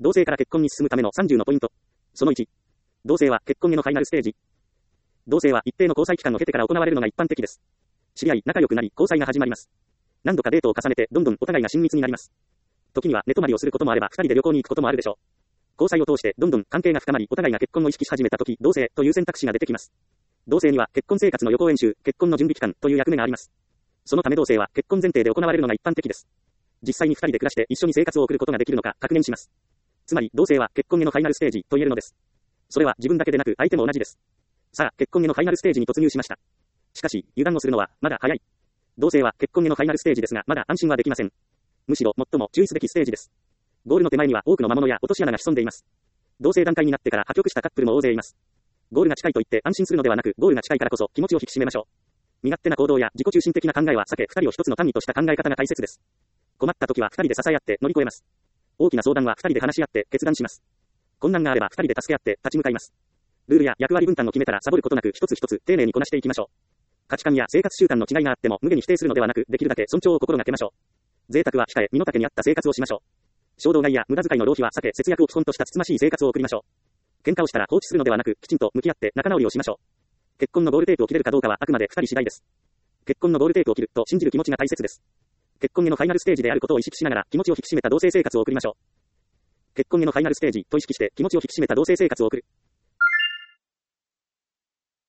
同性から結婚に進むための30のポイント。その1。同性は結婚へのファイナルステージ。同性は一定の交際期間を経てから行われるのが一般的です。知り合い、仲良くなり、交際が始まります。何度かデートを重ねて、どんどんお互いが親密になります。時には寝泊まりをすることもあれば、二人で旅行に行くこともあるでしょう。交際を通して、どんどん関係が深まり、お互いが結婚を意識し始めたとき、同性という選択肢が出てきます。同性には、結婚生活の予行演習、結婚の準備期間という役目があります。そのため同性は、結婚前提で行われるのが一般的です。実際に二人で暮らして一緒に生活を送ることができるのか確認します。つまり、同性は結婚へのファイナルステージと言えるのです。それは自分だけでなく相手も同じです。さあ、結婚へのファイナルステージに突入しました。しかし、油断をするのはまだ早い。同性は結婚へのファイナルステージですが、まだ安心はできません。むしろ最も注意すべきステージです。ゴールの手前には多くの魔物や落とし穴が潜んでいます。同性段階になってから破局したカップルも大勢います。ゴールが近いと言って安心するのではなく、ゴールが近いからこそ気持ちを引き締めましょう。身勝手な行動や自己中心的な考えは避け、二人を一つの単位とした考え方が大切です。困った時は二人で支え合って乗り越えます。大きな相談は二人で話し合って決断します。困難があれば二人で助け合って立ち向かいます。ルールや役割分担を決めたらサボることなく一つ一つ丁寧にこなしていきましょう。価値観や生活習慣の違いがあっても無下に否定するのではなく、できるだけ尊重を心がけましょう。贅沢は控え、身の丈に合った生活をしましょう。衝動買いや無駄遣いの浪費は避け、節約を基本としたつつましい生活を送りましょう。喧嘩をしたら放置するのではなく、きちんと向き合って仲直りをしましょう。結婚のゴールテープを切れるかどうかはあくまで二人次第です。結婚のゴールテープを切ると信じる気持ちが大切です。結婚へのファイナルステージであることを意識しながら気持ちを引き締めた同性生活を送りましょう。結婚へのファイナルステージと意識して気持ちを引き締めた同性生活を送る。